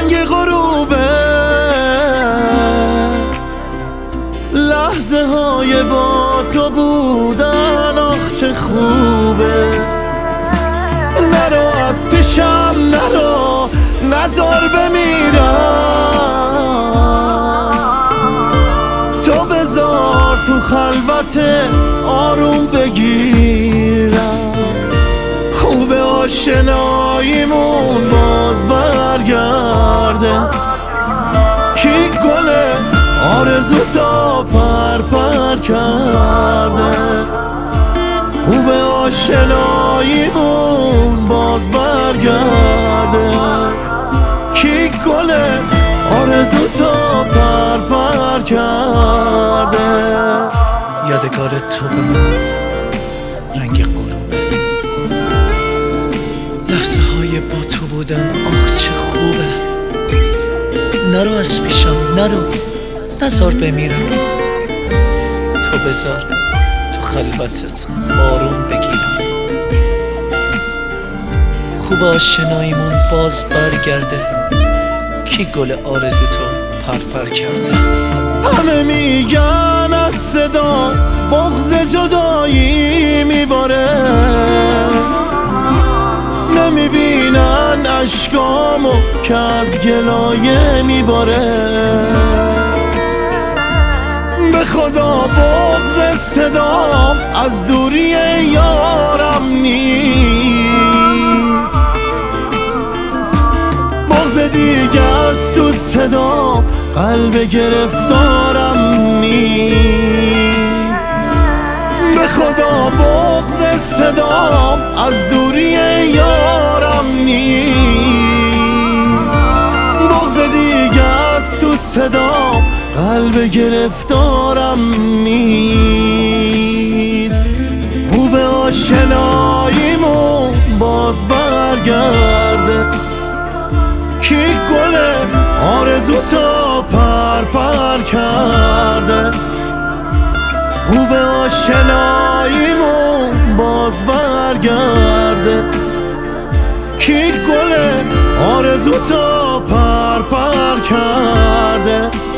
رنگ غروبه، لحظه های با تو بودن آخ چه خوبه. نرو از پیشم نرو، نزار بمیرم، تو بذار تو خلوت آروم بگیرم. خوب آشناییمون باز برگرده، کی گل آرزو تا پر کرده. خوب آشناییمون باز برگرده، کی گل آرزو تا پر کرده. یادگار تو به من رنگ غروبه، لحظه های با تو بودن آخ چه خوبه. نرو از پیشم نرو، نزار بمیرم، تو بذار تو خلوتت آروم بگیرم. خوب آشناییمون باز برگرده، کی گل آرزو تو پر کرده. همه میگن از صدا بغض جدایی میباره، نمیبینن اشکامو که از گلایه میباره. به خدا بغض صدام از دوری یارم نیست، بغض دیگه از تو صدام قلب گرفتارم نیست. به خدا بغض صدام از دوری یارم نیست، بغض دیگه از تو صدام قلب گرفتارم نیست. خوب آشناییمون باز برگرده، کی گل آرزو تا پر کرده. خوب آشناییمون باز برگرده، کی گل آرزو تا پر کرده.